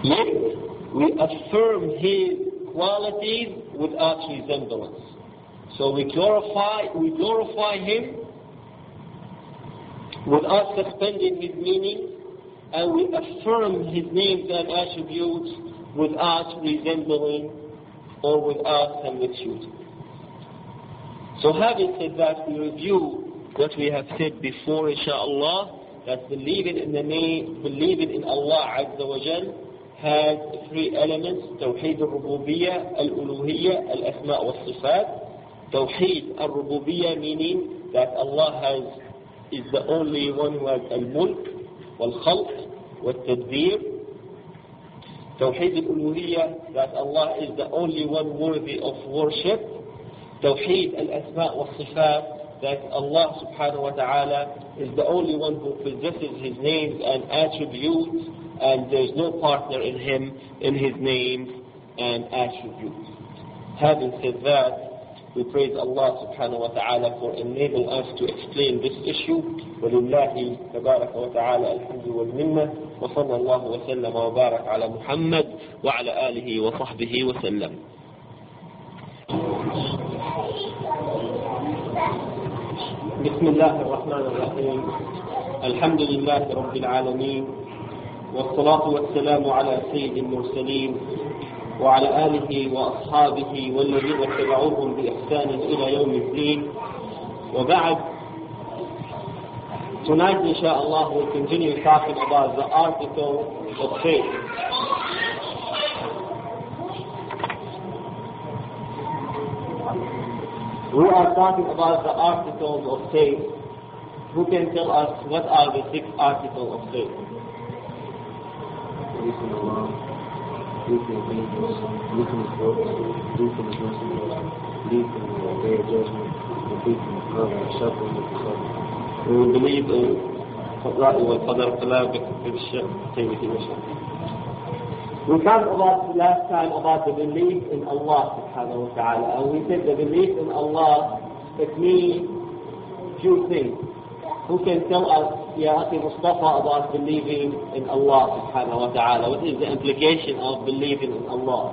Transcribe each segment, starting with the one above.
Yet we affirm His qualities without resemblance. So we glorify Him without suspending His meaning, and we affirm His names and attributes without resembling or without similitude. So having said that, we review what we have said before, inshaAllah, that believing in Allah Azza wa Jal has three elements: Tawheed al-Rububiyyah, al-Uluhiyyah, al-Asma' wal-Sifat. Tawheed al-Rububiyyah meaning that Allah is the only one who has al-Mulk, wal-Khalq, wal-Tadbir. Tawheed al-Uluhiyyah, that Allah is the only one worthy of worship. Tawheed al-Asma' wal-Sifat, that Allah subhanahu wa ta'ala is the only one who possesses His names and attributes, and there is no partner in Him in His names and attributes. Having said that, we praise Allah subhanahu wa ta'ala for enabling us to explain this issue. وَلِلَّهِ تَبَارَكَ وَتَعَالَى الْحَمْدُ وَالْمِنَّةِ وَصَلَّى اللَّهُ وَسَلَّمَ وَبَارَكَ عَلَى مُحَمَّدٍ وَعَلَى آلِهِ وَصَحْبِهِ وَسَلَّمَ. بسم الله الرحمن الرحيم. الحمد لله رب العالمين، والصلاة والسلام على سيد المرسلين وعلى آله وأصحابه والذين اتبعوهم بإحسان إلى يوم الدين. وبعد, tonight inshallah we'll continue talking about the article of faith. We are talking about the articles of faith. Who can tell us what are the 6 articles of faith? Belief in Allah, belief in angels, belief in His books, belief in His messengers, belief in the Day of Judgment, belief in the Qadr, suffering of the Sabbath. We will believe in Qadr wal-Qadr, We talked about last time about the belief in Allah subhanahu wa ta'ala, and we said the belief in Allah, it means few things. Who can tell us, Ya Akhi Mustafa, about believing in Allah subhanahu wa ta'ala? What is the implication of believing in Allah?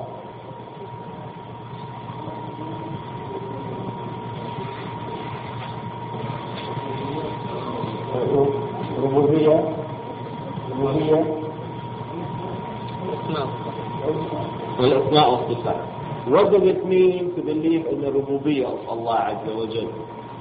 Rububiyyah? Al-Asma' wal-Sifat. What does it mean to believe in the Rububiyyah of Allah Azza wa Jalla?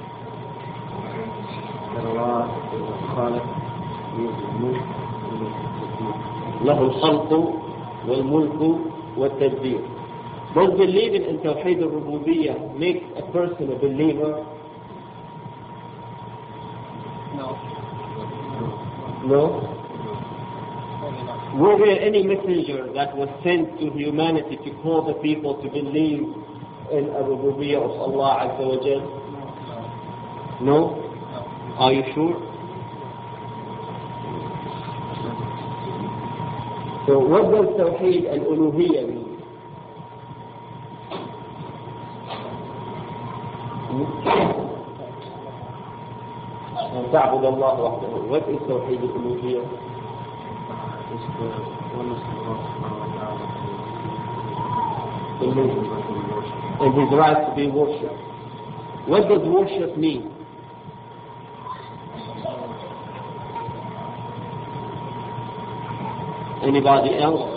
Allah is the Khaliq, He is the Mulk, He is the Tadbir. له الخلق والملك والتدبير. Does believing in Tawheed al-Rububiyyah make a person a believer? No? Were there any messenger that was sent to humanity to call the people to believe in the Rububiyyah of Allah Azza wa Jal? No? Are you sure? So what does Tawheed al-Uluhiyyah mean? أن تعبد الله وحده. What is Tawheed al-Uluhiyyah? It's the oneness of Allah subhanahu wa ta'ala. And His right to be worshipped. What does worship mean? Anybody else?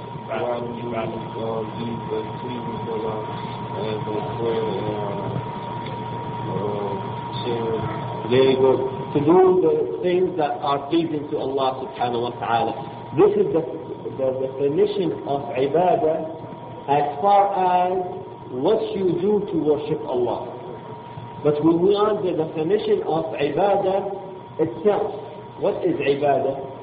Very good. To do the things that are pleasing to Allah subhanahu wa ta'ala. This is the definition of ibadah as far as what you do to worship Allah. But we want the definition of ibadah itself. What is ibadah?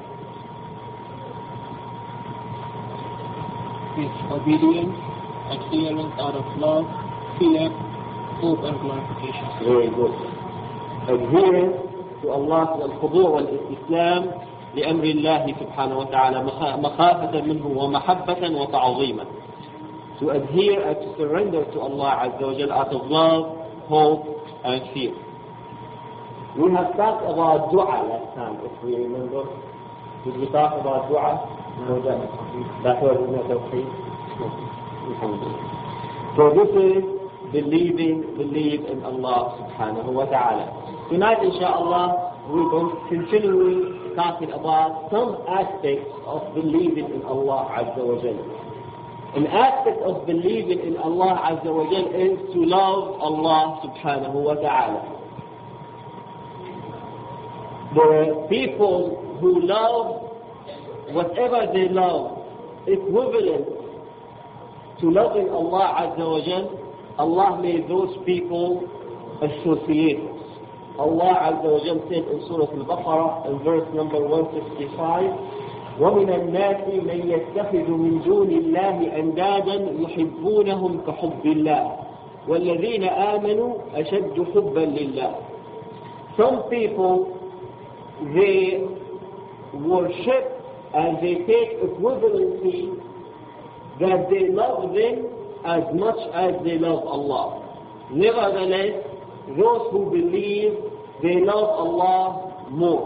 It's obedience, adherence out of love, fear, hope and glorification. Very good. Adherence to Allah والخضوع والاستسلام لأمر الله سبحانه وتعالى مخافة منه ومحبة وتعظيما. To adhere and to surrender to Allah Azza wa Jal out of love, hope and fear. We have talked about dua last time, if we remember. Did we talk about dua? That was in the Tawheed. So this is believe in Allah subhanahu wa ta'ala. Tonight, inshaAllah, we're going to continue talking about some aspects of believing in Allah Azza wa Jalla. An aspect of believing in Allah Azza wa Jalla is to love Allah subhanahu wa ta'ala. The people who love whatever they love, equivalent to loving Allah Azza wa Jal, Allah made those people associates. Allah Azza wa Jal said in Surah Al-Baqarah in verse number 165, وَمِنَ النَّاسِ مَنْ يَتَّخِذُ مِنْ دُونِ اللَّهِ أَنْدَادًا يُحِبُّونَهُمْ كَحُبِّ اللَّهِ وَالَّذِينَ آمَنُوا أَشَدُّ حُبًّا لِلَّهِ. Some people, they worship and they take equivalency that they love them as much as they love Allah. Nevertheless, those who believe, they love Allah more.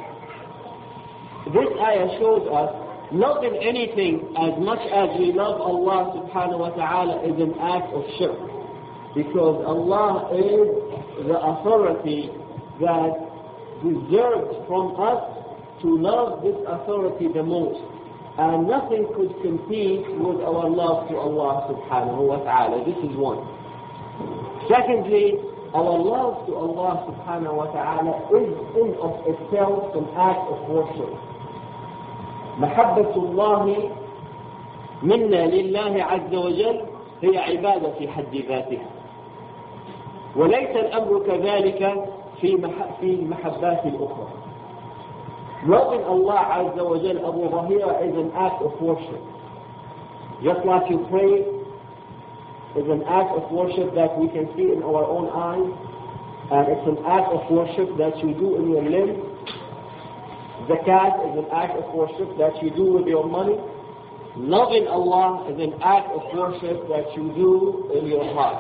This ayah shows us loving anything as much as we love Allah subhanahu wa ta'ala is an act of shirk. Because Allah is the authority that deserves from us to love this authority the most. And nothing could compete with our love to Allah subhanahu wa ta'ala. This is one. Secondly, our love to Allah subhanahu wa ta'ala is in of itself an act of worship. محبة الله منا لله عز وجل هي عبادة في حد ذاتها. وليس الأمر كذلك في المحبات الأخرى. Loving Allah Azza wa Jal, Abu Bahira, is an act of worship. Just like you pray is an act of worship that we can see in our own eyes, and it's an act of worship that you do in your limbs. Zakat is an act of worship that you do with your money. Loving Allah is an act of worship that you do in your heart.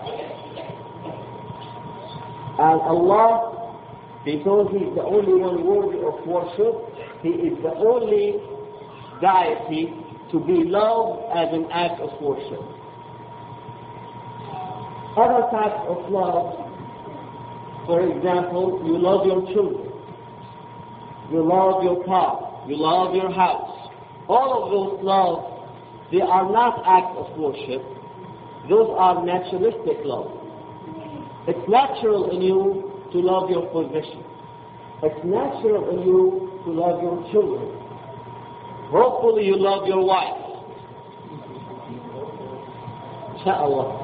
And Allah, because He is the only one worthy of worship, He is the only deity to be loved as an act of worship. Other types of love, for example, you love your children, you love your car, you love your house. All of those loves, they are not acts of worship. Those are naturalistic love. It's natural in you to love your possession. It's natural in you to love your children. Hopefully you love your wife. Inshallah.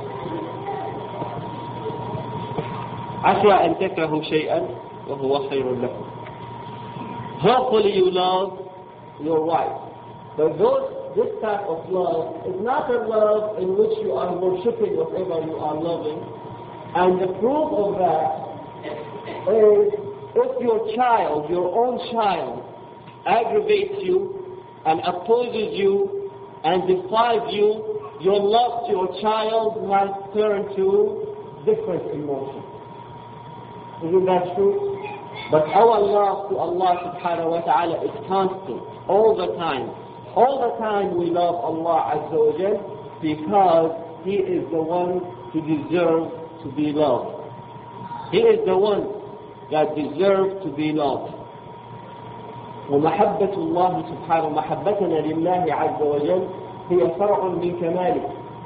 عسى أن تكرهوا شيئا وهو خير لكم. Hopefully you love your wife. But this type of love is not a love in which you are worshipping whatever you are loving. And the proof of that is if your child, your own child, aggravates you and opposes you and defies you, your love to your child might turn to different emotions. Isn't that true? But our love to Allah subhanahu wa ta'ala is constant, all the time. All the time we love Allah Azza wa Jal because He is the one who deserves to be loved. He is the one that deserves to be loved. ومحبة الله سبحانه محبتنا لله عز وجل هي فرع من كماله.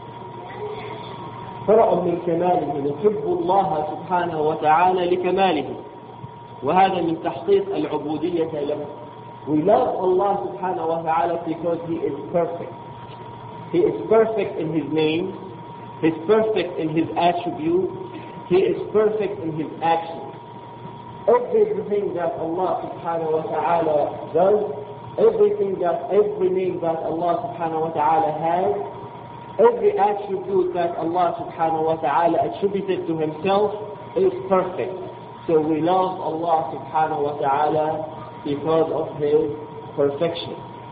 فرع من كماله نحب الله سبحانه وتعالى لكماله. وهذا من تحقيق العبودية له. We love Allah subhanahu wa ta'ala because He is perfect. He is perfect in His name. He is perfect in His attributes. He is perfect in His actions. Everything that Allah subhanahu wa ta'ala does, every name that Allah subhanahu wa ta'ala has, every attribute that Allah subhanahu wa ta'ala attributed to Himself is perfect. So we love Allah subhanahu wa ta'ala because of His perfection.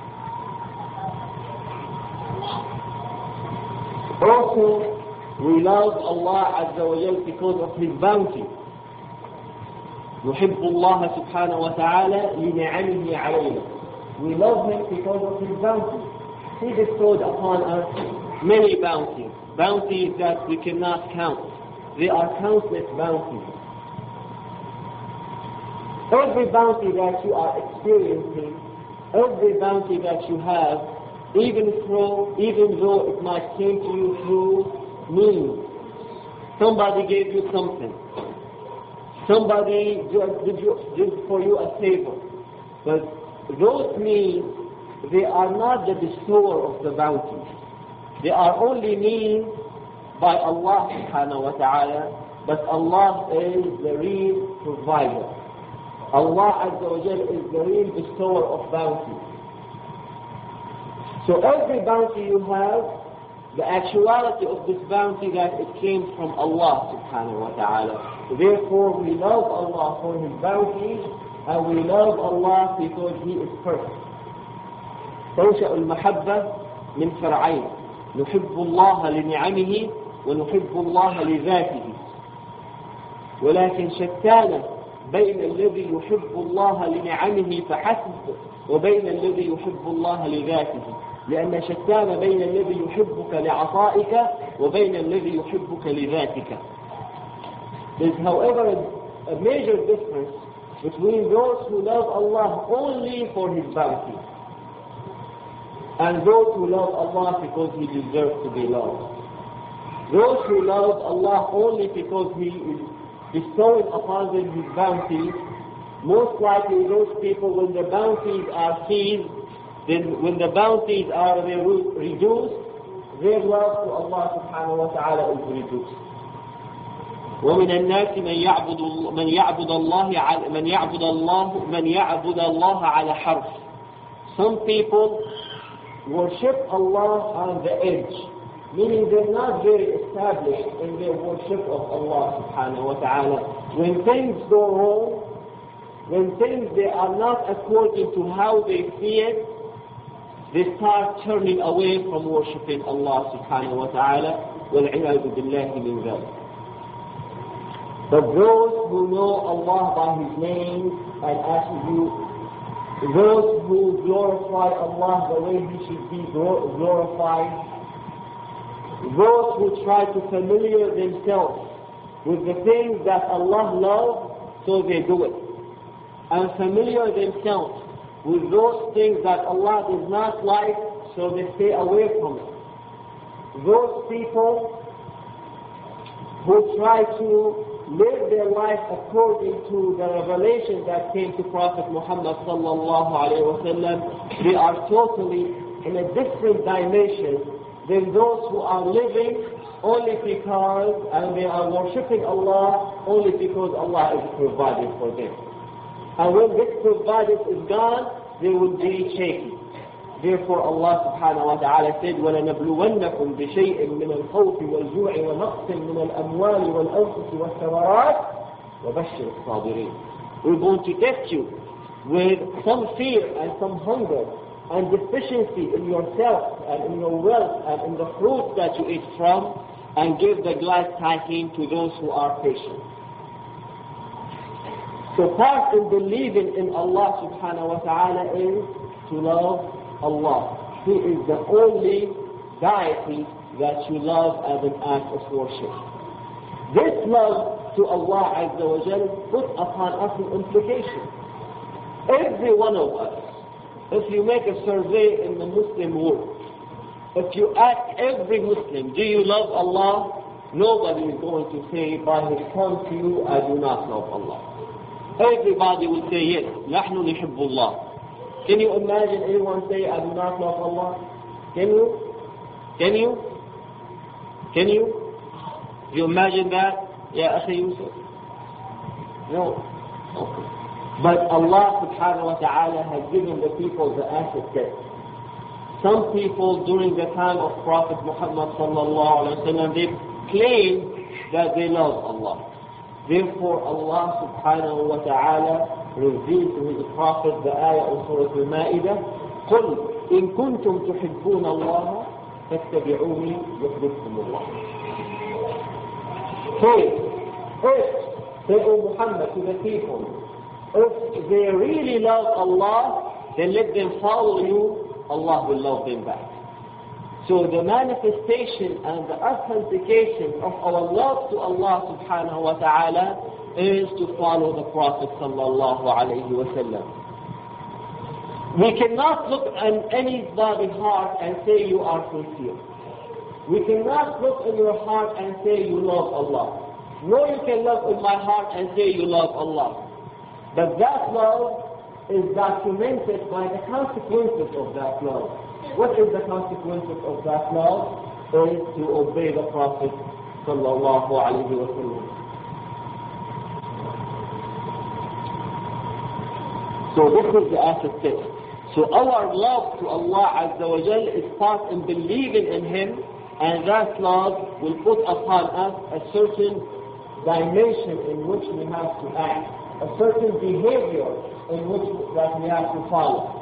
Also, we love Allah Azza wa Jal because of His bounty. نحب الله سبحانه وتعالى لنعمه علينا. We love Him because of His bounty. He bestowed upon us many bounties. Bounties that we cannot count. They are countless bounties. Every bounty that you are experiencing, every bounty that you have, even though it might came to you through means. Somebody gave you something. Somebody did for you a favor. But those means, they are not the bestower of the bounty. They are only means by Allah subhanahu wa ta'ala, but Allah is the real provider. Allah Azza wa Jal is the real bestower of bounty. So every bounty you have, the actuality of this bounty that it came from Allah subhanahu wa ta'ala. Therefore we love Allah for His bounty, and we love Allah because He is perfect. تنشأ المحبة من فرعين نحب الله لنعمه ونحب الله لذاته ولكن شتان بين الذي يحب الله لنعمه فحسب وبين الذي يحب الله لذاته لأن شتان بين الذي يحبك لعطائك وبين الذي يحبك لذاتك. There's however a major difference between those who love Allah only for His bounty and those who love Allah because He deserves to be loved. Those who love Allah only because He is bestowing upon them His bounty, most likely those people, when the bounties are seized, then when the bounties are reduced, their love to Allah subhanahu wa ta'ala is reduced. ومن الناس من يعبد الله على حرف. Some people worship Allah on the edge, meaning they're not very established in their worship of Allah subhanahu wa ta'ala. When things go wrong, when things they are not according to how they see it, they start turning away from worshiping Allah subhanahu wa ta'ala. وَالْعِيَاذُ بِاللَّهِ مِنْ ذَلِكَ. But those who know Allah by His name and attributes, those who glorify Allah the way He should be glorified, those who try to familiar themselves with the things that Allah loves, so they do it. And familiar themselves with those things that Allah does not like, so they stay away from it. Those people who try to live their life according to the revelation that came to Prophet Muhammad sallallahu alayhi wa sallam, they are totally in a different dimension than those who are living only because, and they are worshipping Allah only because Allah is providing for them. And when this provided is gone, they will be shaky. Therefore Allah subhanahu wa ta'ala said, وَلَنَبْلُوَنَّكُمْ بِشَيْءٍ مِّنَ الْخَوْفِ وَالْجُوعِ وَنَقْصٍ مِّنَ الْأَمْوَالِ وَالْأَنفُسِ وَالثَّمَرَاتِ وَبَشِّرِ الصَّابِرِينَ. We're going to test you with some fear and some hunger and deficiency in yourself and in your wealth and in the fruits that you eat from, and give the glad tidings to those who are patient. So part in believing in Allah subhanahu wa ta'ala is to love Allah. He is the only deity that you love as an act of worship. This love to Allah Azza wa Jal put upon us an implication. Every one of us, if you make a survey in the Muslim world, if you ask every Muslim, do you love Allah? Nobody is going to say by his tongue to you, I do not love Allah. Everybody will say yes, نحن نحب الله. Can you imagine anyone say, I do not love Allah? Can you? Can you? Can you? Do you imagine that? Ya Akhi Yusuf? No. Okay. But Allah subhanahu wa ta'ala has given the people the answer test. Some people during the time of Prophet Muhammad sallallahu alayhi wa sallam, they claim that they love Allah. Therefore Allah subhanahu wa ta'ala revealed to his prophet the ayah of Surah Al-Ma'idah, قُلْ إِن كُنْتُمْ تُحِبُّونَ اللَّهَ فَاتَّبِعُونِي يُحْبِبْكُمُ اللَّهُ. Say, O Muhammad, to the people, if they really love Allah, then let them follow you, Allah will love them back. So the manifestation and the authentication of our love to Allah subhanahu wa ta'ala is to follow the Prophet sallallahu alayhi wa sallam. We cannot look at anybody's heart and say you are sincere. We cannot look in your heart and say you love Allah. No, you can look in my heart and say you love Allah. But that love is documented by the consequences of that love. What is the consequences of that love? Is to obey the Prophet sallallahu alayhi wa sallam. So this is the aspect. So our love to Allah Azza wa Jal is part in believing in Him, and that love will put upon us a certain dimension in which we have to act, a certain behavior in which that we have to follow.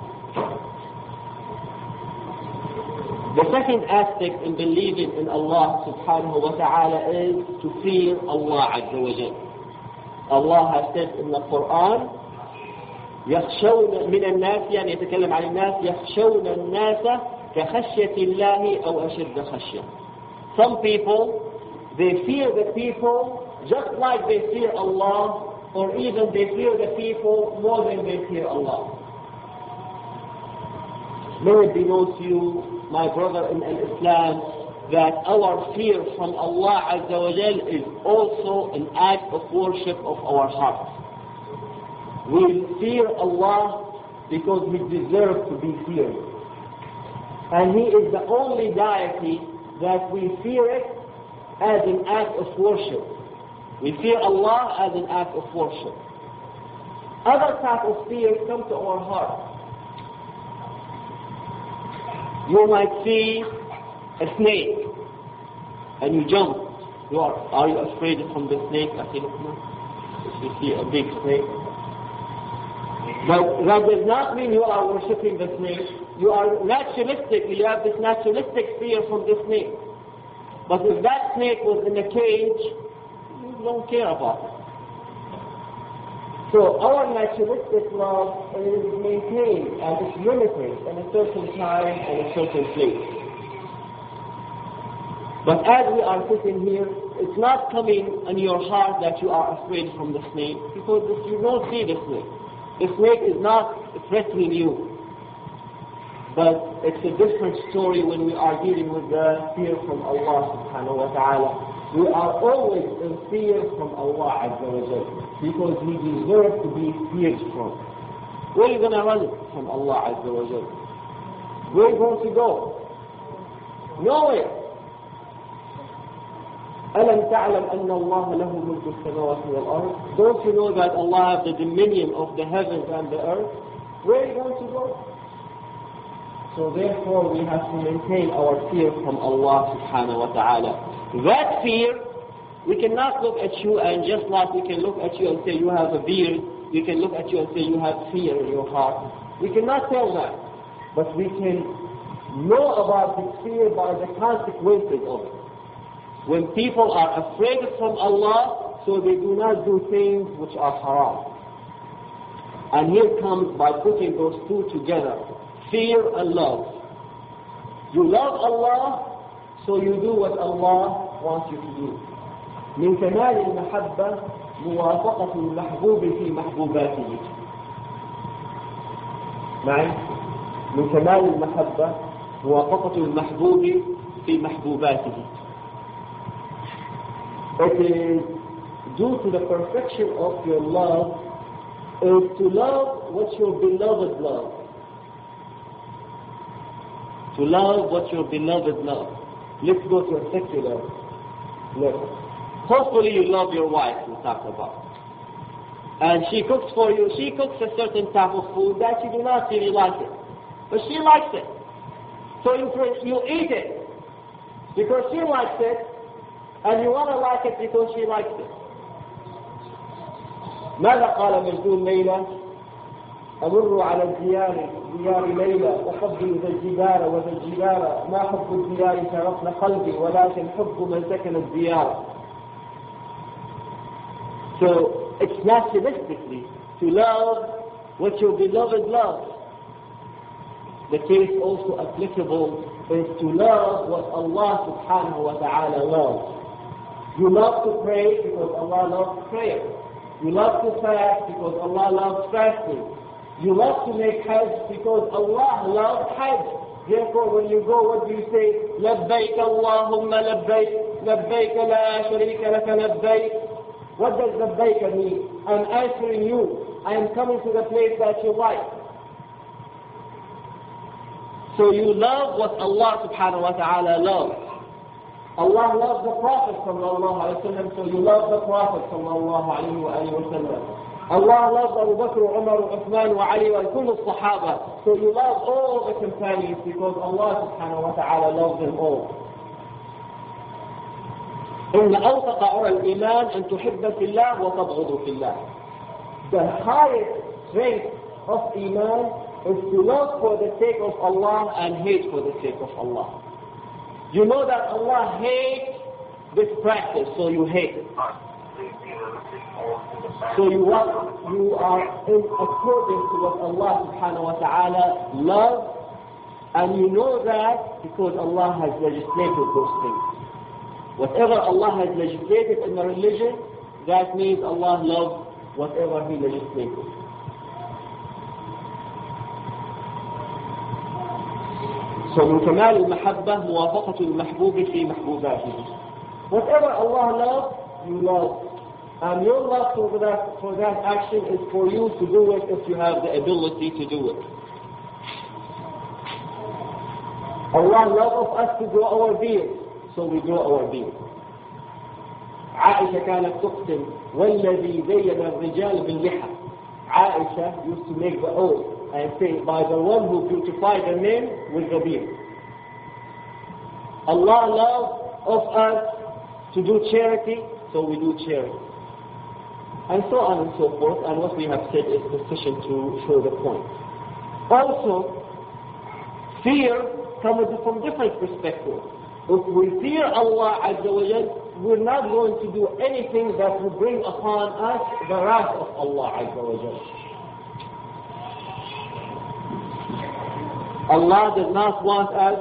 The second aspect in believing in Allah subhanahu wa ta'ala is to fear Allah Azza wa Jal. Allah has said in the Quran, يخشون من الناس يعني يتكلم عن الناس يخشون الناس كخشية الله أو أشد خشية. Some people, they fear the people just like they fear Allah, or even they fear the people more than they fear Allah. May it be known to you, my brother in Islam, that our fear from Allah Azza wa Jal is also an act of worship of our heart. We fear Allah because He deserves to be feared. And He is the only deity that we fear it as an act of worship. We fear Allah as an act of worship. Other type of fear come to our heart. You might see a snake and you jump. Are you afraid from the snake? If you see a big snake. But that does not mean you are worshipping the snake. You are naturalistic. You have this naturalistic fear from the snake. But if that snake was in a cage, you don't care about it. So our naturalistic love is maintained and it's limited in a certain time and a certain place. But as we are sitting here, it's not coming in your heart that you are afraid from the snake, because you don't see the snake. The snake is not threatening you. But it's a different story when we are dealing with the fear from Allah subhanahu wa ta'ala. We are always in fear from Allah Azza wa Jal, because He deserves to be feared from. Where are you going to run from Allah Azza wa Jal? Where are you going to go? Nowhere. أَلَمْ تَعْلَمْ أَنَّ اللَّهَ لَهُ مُلْكُ السَّمَاوَاتِ وَالْأَرْضِ. Don't you know that Allah has the dominion of the heavens and the earth? Where are you going to go? So therefore we have to maintain our fear from Allah subhanahu wa ta'ala. That fear, we cannot look at you and just like we can look at you and say you have a beard, we can look at you and say you have fear in your heart. We cannot tell that. But we can know about this fear by the consequences of it. When people are afraid from Allah, so they do not do things which are haram. And here comes by putting those two together, fear and love. You love Allah, so you do what Allah wants you to do. من كمال المحبة موافقة المحبوب في محبوباته. معي؟ من كمال المحبة موافقة المحبوب في محبوباته. It is due to the perfection of your love is to love what your beloved loves. To love what your beloved loves. Let's go to a secular level. Hopefully you love your wife, we talked about. And she cooks for you. She cooks a certain type of food that you do not really like it. But she likes it. So you eat it because she likes it. And you want to like it because she likes it. ماذا قال مجنون ليلى؟ أمر على ديار ليلى وحبي ذا الجبال وذا الجبال ما حب الديار شرفن قلبي ولكن حب من سكن الديار. So it's naturalistically to love what your beloved loves. the case also applicable is to love what Allah subhanahu wa ta'ala loves. You love to pray because Allah loves prayer. You love to fast because Allah loves fasting. You love to make Hajj because Allah loves Hajj. Therefore, when you go, what do you say? لبيك اللهم لبيك لبيك لا شريك لك لبيك. What does لبيك mean? I'm answering you. I am coming to the place that you like. So you love what Allah subhanahu wa ta'ala loves. Allah loves the Prophet sallallahu alayhi wa sallam, so you love the Prophet sallallahu alayhi wa sallam. Allah loves Abu Bakr, Umar, Uthman, Ali, and all the Sahaba. So you love all the companions because Allah subhanahu wa ta'ala loves them all. إن أوثق عرى الإيمان أن تحب في الله وتبغض في الله. The highest strength of Iman is to love for the sake of Allah and hate for the sake of Allah. You know that Allah hates this practice, so you hate it. So you are in accordance to what Allah subhanahu wa ta'ala loves, and you know that because Allah has legislated those things. Whatever Allah has legislated in the religion, that means Allah loves whatever He legislated. So من كمال المحبة موافقة المحبوب في محبوباته. Whatever Allah loves, you love. And your love for that action is for you to do it if you have the ability to do it. Allah loves us to grow our beard, so we grow our beard. عائشة كانت تقسم والذي زين الرجال باللحى. Aisha used to make the oath and say, by the one who beautified the men with the beard. Allah loves of us to do charity, so we do charity. And so on and so forth, and what we have said is sufficient to show the point. Also, fear comes from different perspectives. If we fear Allah Azza wa Jal, we're not going to do anything that will bring upon us the wrath of Allah Azza wa Jal. Allah does not want us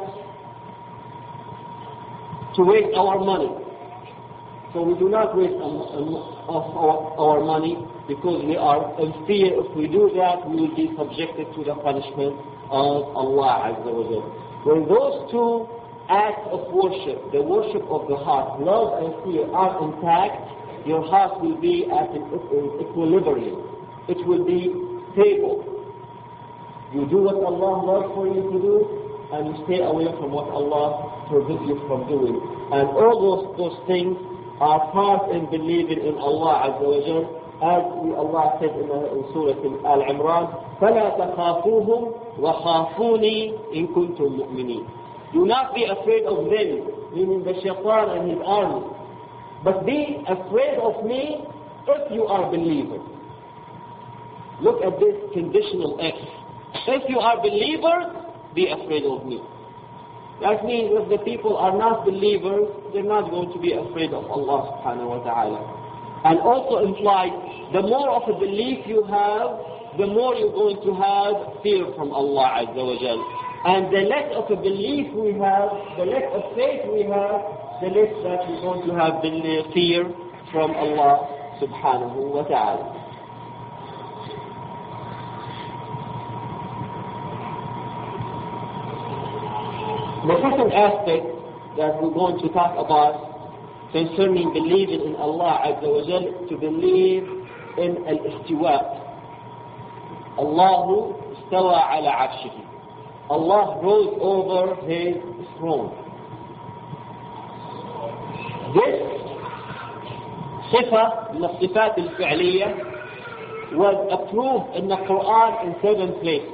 to waste our money. So we do not waste our money because we are in fear. If we do that, we will be subjected to the punishment of Allah Azza wa Jal. When those two acts of worship, the worship of the heart, love and fear, are intact, your heart will be at an equilibrium. It will be stable. You do what Allah loves for you to do, and you stay away from what Allah forbids you from doing. And all those things are part in believing in Allah Azza wa Jal, as Allah said in Surah Al-Imran, فَلَا تَخَافُوهُمْ وَخَافُونِي إِن كُنتُم مُؤْمِنِينَ. Do not be afraid of them, meaning the shaitan and his army, but be afraid of me if you are believers. Look at this conditional X. If you are believers, be afraid of me. That means if the people are not believers, they're not going to be afraid of Allah subhanahu wa ta'ala. And also implies, the more of a belief you have, the more you're going to have fear from Allah Azza wa Jal. And the less of a belief we have, the less of faith we have, the less that we're going to have fear from Allah subhanahu wa ta'ala. The second aspect that we're going to talk about concerning believing in Allah Azza wa Jal, to believe in al-istiwa. Allahu istawa ala arshihi. Allah rose over His throne. This صفة من الصفات الفعلية was approved in the Quran in 7 places.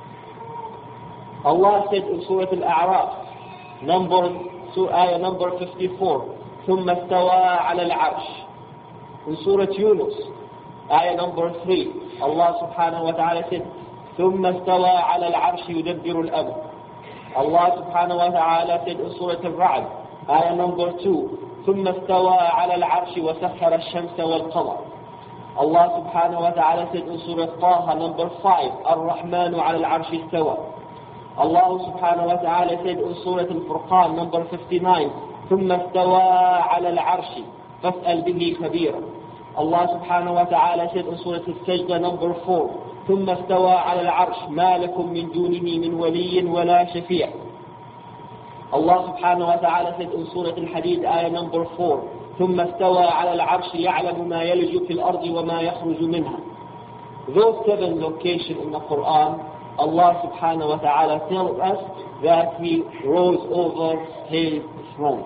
Allah said in Surah Al-A'raf, ayah number 54, ثم استوى على العرش. In Surah Yunus, ayah number 3, Allah subhanahu wa ta'ala said, ثم استوى على العرش يدبر الأمر. Allah subhanahu wa ta'ala said in Surah Al-Ra'd, ayah number 2, ثم استوى على العرش وسخر الشمس والقمر. Allah subhanahu wa ta'ala said in Surah Taha number 5, الرحمن على العرش استوى. Allah subhanahu wa ta'ala said in Surah Al-Furqan, number 59, ثم استوى على العرش فاسأل به خبيرا. Allah subhanahu wa ta'ala said in Surah Al-Sajdah, number 4, ثم استوى على العرش ما لكم من دونه من ولي ولا شفيع. Allah subhanahu wa ta'ala said in Surah Al-Hadid, ayah number 4, ثم استوى على العرش يعلم ما يلج في الأرض وما يخرج منها. Those 7 locations in the Quran, Allah subhanahu wa ta'ala tells us that He rose over His throne.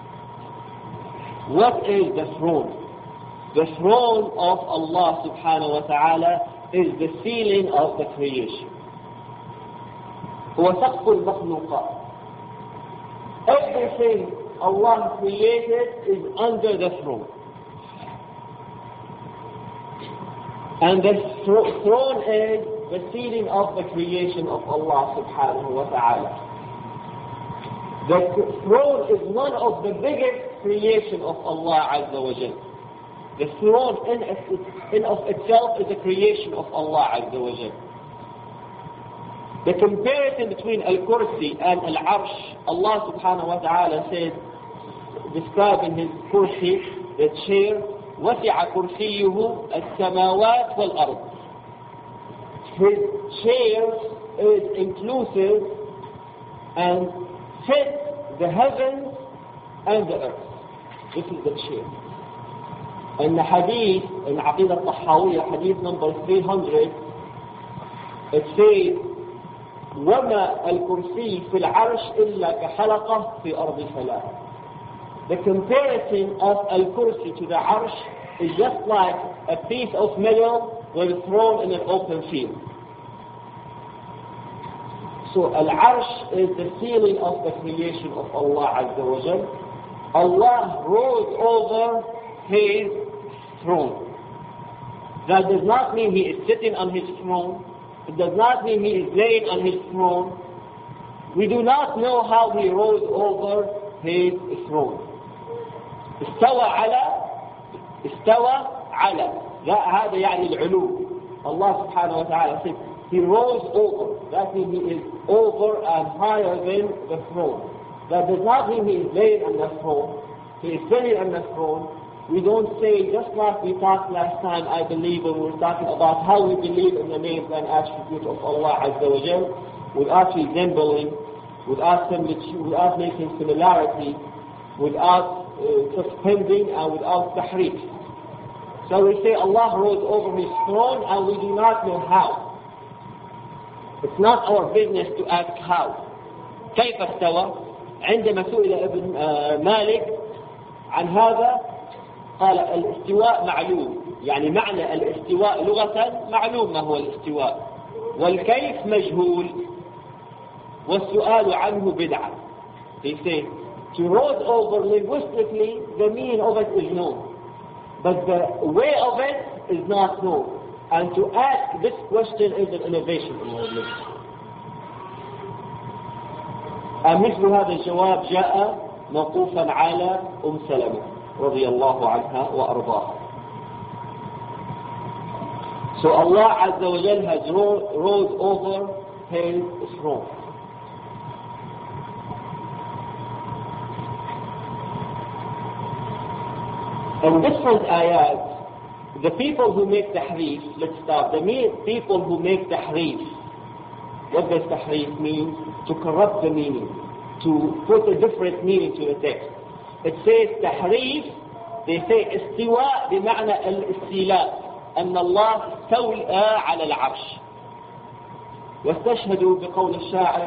What is the throne? The throne of Allah subhanahu wa ta'ala is the ceiling of the creation. هو سقف المخلوقات. Everything Allah created is under the throne. And the throne is the ceiling of the creation of Allah subhanahu wa ta'ala. The throne is one of the biggest creation of Allah azza wa jal. The throne in of itself is a creation of Allah azza wa jal. The comparison between Al-Kursi and Al-Arsh, Allah subhanahu wa ta'ala said, describing His Kursi, the chair, وَسِعَ كُرْسِيُّهُ السَّمَاوَاتِ وَالْأَرْضِ. His chair is inclusive and fits the heavens and the earth. This is the chair. In the hadith, in Aqidah al-Tahawiyya, hadith number 300, it says, وَمَا الْكُرْسِي فِي الْعَرْشِ إِلَّا كَحَلَقَةٍ فِي أَرْضِ فَلَاةٍ. The comparison of Al-Kursi to the Arsh is just like a piece of metal when thrown in an open field. So Al-Arsh is the ceiling of the creation of Allah Azza wa Jal. Allah rose over His throne. That does not mean He is sitting on His throne. It does not mean He is laying on His throne. We do not know how He rose over His throne. استوى على هذا يعني العلو. Allah subhanahu wa ta'ala said He rose over. That means He is over and higher than the throne. That does not mean He is laying on the throne. He is sitting on the throne. We don't say, just like we talked last time, I believe, when we were talking about how we believe in the names and attributes of Allah Azza wa Jal, without resembling, without making similarity, without suspending, and without tahrif. So we say Allah rose over His throne and we do not know how. It's not our business to ask how. كيف استوى؟ عندما سئل ابن مالك عن هذا قال الاستواء معلوم. يعني معنى الاستواء لغة معلوم ما هو الاستواء. والكيف مجهول. والسؤال عنه بدعة. He says, to rose over linguistically, the meaning of it is known. But the way of it is not known. And to ask this question is an innovation in our religion. مثل هذا الجواب جاء موقوفا على سلمة رضي الله عنها وأرضاها. So Allah Azza wa Jal has rose over His throne. In different ayat, the people who make tahrif, let's start, the people who make tahrif, what does tahrif mean? To corrupt the meaning, to put a different meaning to the text. It says tahrif, they say istiwa بمعنى الاستيلاء, أن الله استولى على العرش. واستشهدوا بقول الشاعر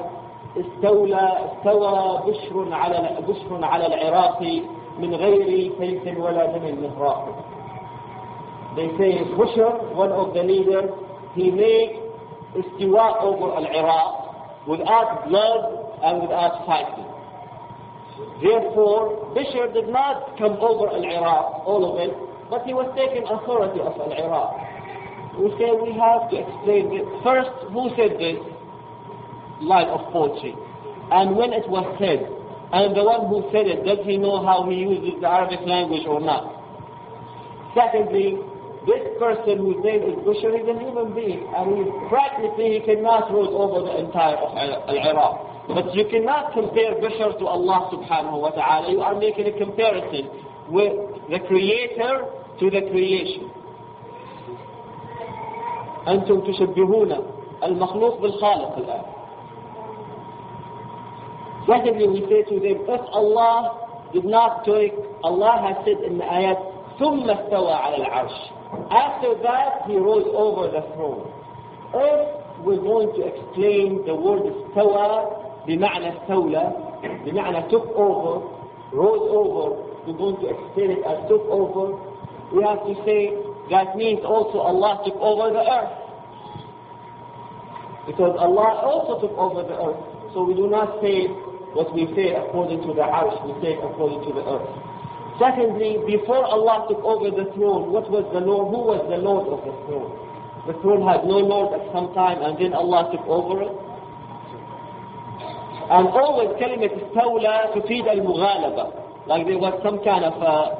استوى بشر على العراق من غير سيف ولا دم مهراق. They say Bushr, one of the leaders, he made istiwa over al-Iraq without blood and without fighting. Therefore, Bishr did not come over al-Iraq, all of it, but he was taking authority of al-Iraq. We say we have to explain this. First, who said this line of poetry? And when it was said? And the one who said it, does he know how he uses the Arabic language or not? Secondly, this person whose name is Bashar is a human being, and practically he cannot rule over the entire of Iraq. But you cannot compare Bashar to Allah subhanahu wa ta'ala. You are making a comparison with the creator to the creation. أنتم تشبهون المخلوق بالخالق الآن. Secondly, we say to them, if Allah did not take, Allah has said in the ayat, ثُمَّ اسْتَوَى عَلَى الْعَرْشِ. After that, He rose over the throne. If we're going to explain the word استوى بمعنى استولى, بمعنى took over, rose over, we're going to explain it as took over, we have to say that means also Allah took over the earth. Because Allah also took over the earth. So we do not say what we say according to the arsh, we say according to the earth. Secondly, before Allah took over the throne, what was the Lord? Who was the Lord of the throne? The throne had no Lord at some time and then Allah took over it. And always كلمة استولى تفيد المغالبة. Like there was some kind of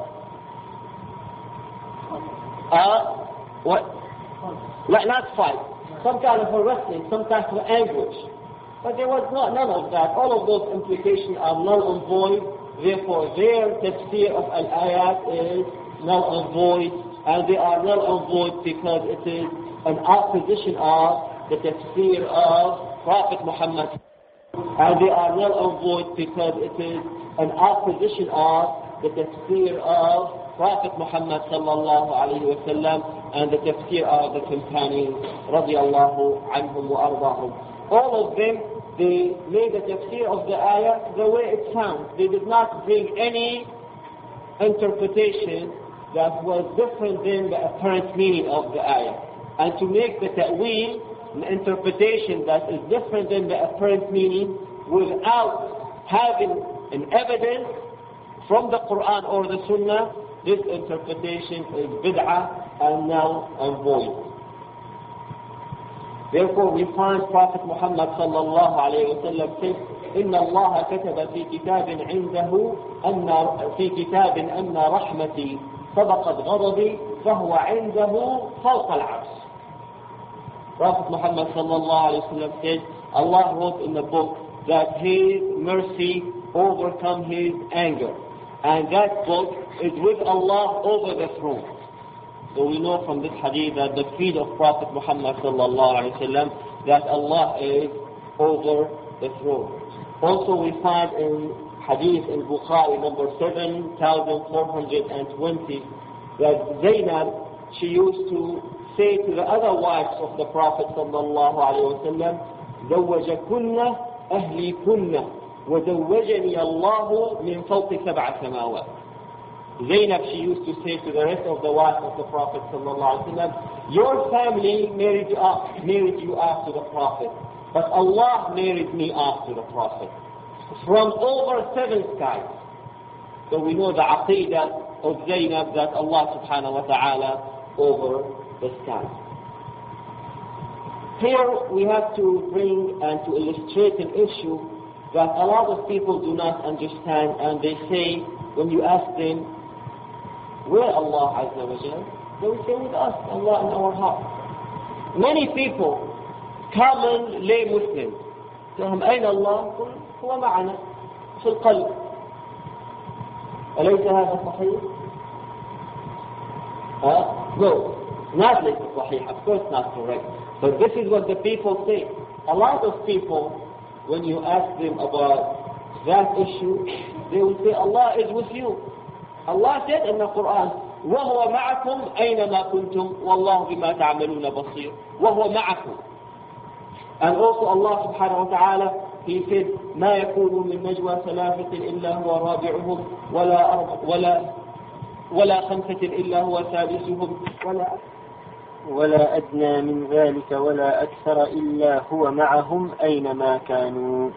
not fight, some kind of a wrestling, some kind of anguish. But there was none of that. All of those implications are null and void. Therefore, their tafsir of al-ayat is null and void, and they are null and void because it is an opposition of the tafsir of Prophet Muhammad. And they are null and void because it is an opposition of the tafsir of Prophet Muhammad sallallahu alayhi wa sallam and the tafsir of the companions radiyallahu anhum wa ardahum. All of them, they made the tafsir of the ayah the way it sounds. They did not bring any interpretation that was different than the apparent meaning of the ayah. And to make the ta'weel, an interpretation that is different than the apparent meaning without having an evidence from the Quran or the Sunnah, this interpretation is bid'ah and null and void. Therefore, we find Prophet Muhammad sallallahu alayhi wa sallam says, إن الله كتب في كتاب عنده في كتاب أن رحمتي سبقت غضبي فهو عنده فوق العرش. Prophet Muhammad sallallahu alayhi wa sallam said, Allah wrote in the book that His mercy overcome His anger. And that book is with Allah over the throne. So we know from this hadith that the feet of Prophet Muhammad sallallahu alaihi wasallam that Allah is over the throne. Also we find in hadith in Bukhari number 7420 that Zainab, she used to say to the other wives of the Prophet sallallahu alaihi wasallam, زوجكن أهليكن وزوجني الله من فوق سبع سماوات. Zainab, she used to say to the rest of the wives of the Prophet ﷺ, your family married you after the Prophet, but Allah married me after the Prophet. From over 7 skies. So we know the aqidah of Zainab that Allah subhanahu wa ta'ala over the skies. Here we have to bring and to illustrate an issue that a lot of people do not understand, and they say, when you ask them, where Allah Azza wa Jal? They will say with us, Allah in our heart. Many people, common lay Muslims, لهم أين الله؟ هو معنا في القلب. أليس هذا صحيح؟ No, not like صحيح, of course not correct. But this is what the people say. A lot of people, when you ask them about that issue, they will say Allah is with you. Allah said in the Quran, وَهُوَ مَعَكُمْ أَيْنَمَا كُنْتُمْ وَاللَّهُ بِمَا تَعْمَلُونَ بَصِيرٌ. وَهُوَ مَعَكُمْ. And also Allah subhanahu wa ta'ala, He said, مَا يَكُونُ مِن نَجْوَى ثَلَاثَةٍ إِلَّا هُوَ رَابِعُهُمْ ولا خمسة إلا هو سادسهم ولا أدنى من ذلك ولا أكثر إلا هو معهم أينما كانوا.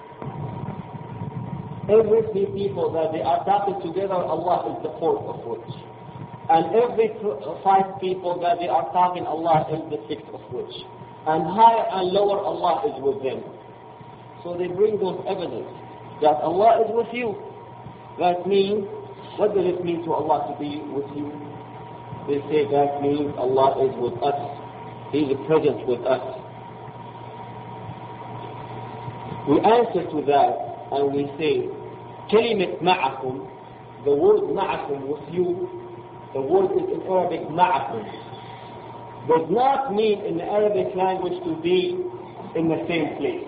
Every 3 people that they are talking together, Allah is the 4th of which. And every 5 people that they are talking, Allah is the 6th of which. And higher and lower, Allah is with them. So they bring those evidence that Allah is with you. That means, what does it mean to Allah to be with you? they say that means Allah is with us. He is present with us. We answer to that and we say, كلمة معكم, the word معكم with you, the word is in Arabic معكم, does not mean in the Arabic language to be in the same place.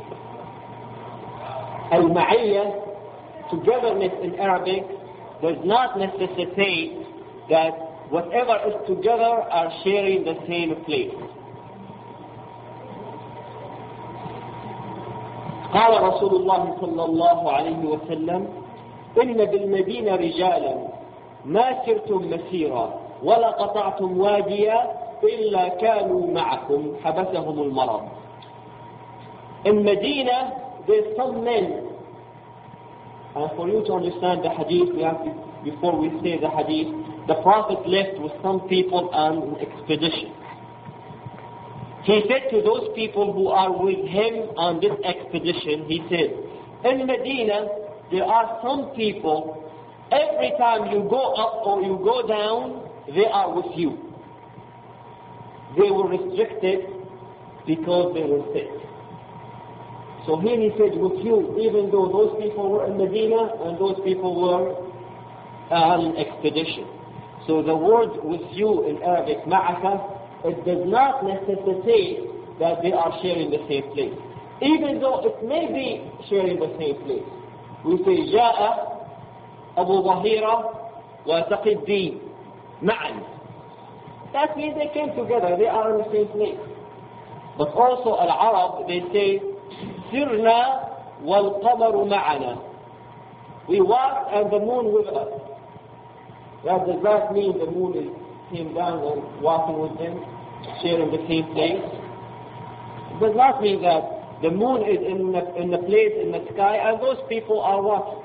Al-Ma'iyya, togetherness in Arabic, does not necessitate that whatever is together are sharing the same place. قال رسول الله صلى الله عليه وسلم إن بالمدينة رجالا ما سرتم مسيرا ولا قطعتم واديا إلا كانوا معكم حبسهم المرض. In Medina, there's some men. And for you to understand the hadith, we have to, before we say the hadith, the Prophet left with some people on an expedition. He said to those people who are with him on this expedition, he said, in Medina, there are some people, every time you go up or you go down, they are with you. They were restricted because they were sick. So here he said, with you, even though those people were in Medina and those people were on an expedition. So the word with you in Arabic, ma'aka, it does not necessitate that they are sharing the same place. Even though it may be sharing the same place. We say, جاء أبو ظهيرة وتقي الدين معا. That means they came together, they are in the same place. But also Al-Arab, they say, سرنا والقمر معنا. We walked and the moon with us. That does not mean the moon came down and walking with them, sharing the same place. It does not mean that the moon is in the place in the sky and those people are walking.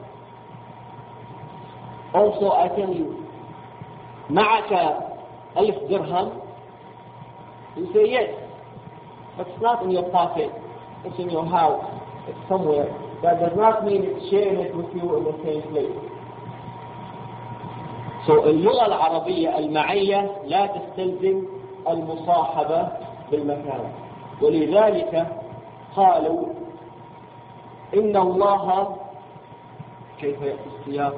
Also, I tell you, معك 1000 dirham. You say yes, but it's not in your pocket. It's in your house. It's somewhere. That does not mean it's sharing it with you in the same place. So اللغة العربية المعية لا تستلزم المصاحبة بالمكان. ولذلك قالوا إن الله كيف يأتي السياق؟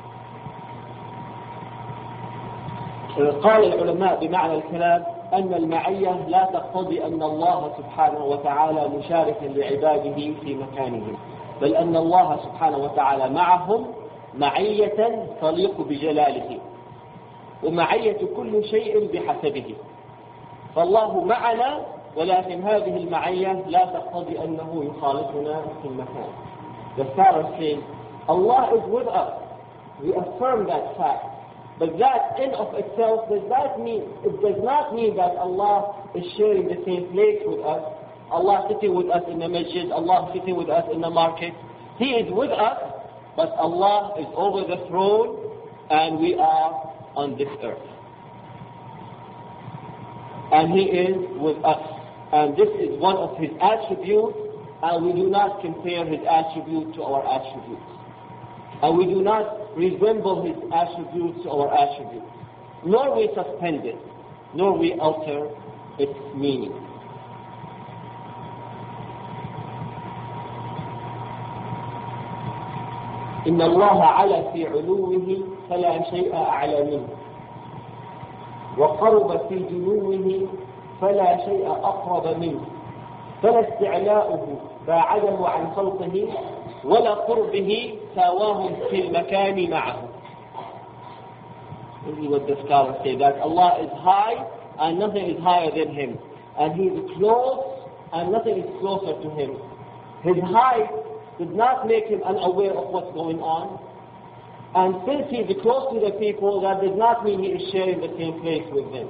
قال العلماء بمعنى الكلام أن المعية لا تقتضي أن الله سبحانه وتعالى مشاركا لعباده في مكانهم، بل أن الله سبحانه وتعالى معهم معية تليق بجلاله، ومعية كل شيء بحسبه. فالله معنا، ولكن هذه المعية لا تقتضي أنه يخالطنا في المكان. The Pharaoh says, Allah is with us. We affirm that fact. But that in of itself does not mean that Allah is sharing the same place with us. Allah sitting with us in the masjid, Allah sitting with us in the market. He is with us, but Allah is over the throne and we are on this earth. And He is with us. And this is one of His attributes, and we do not compare His attribute to our attributes. And we do not resemble His attributes to our attributes. Nor we suspend it, nor we alter its meaning. إن الله علا في علوه فلا شيء أعلى منه، وقرب في جنوه فلا شيء أقرب منه، فلا استعلاؤه باعده عن خلقه ولا قربه ساواهم في المكان معه. This is what the scholars say, that Allah is high and nothing is higher than Him, and He is close and nothing is closer to Him. His height did not make Him unaware of what's going on, and since He is close to the people, that does not mean He is sharing the same place with them.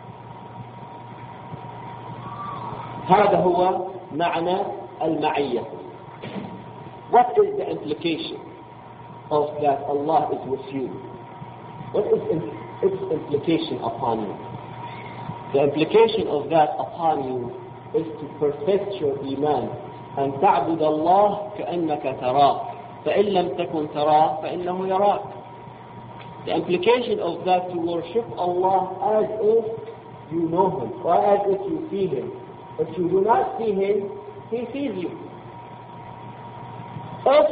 هذا هو معنى المعية. What is the implication of that Allah is with you? What is its implication upon you? The implication of that upon you is to perfect your iman and تعبد الله كأنك تراه فإن لم تكن تراه فإنه يراك. The implication of that, to worship Allah as if you know Him, or as if you see Him. If you do not see Him, He sees you. If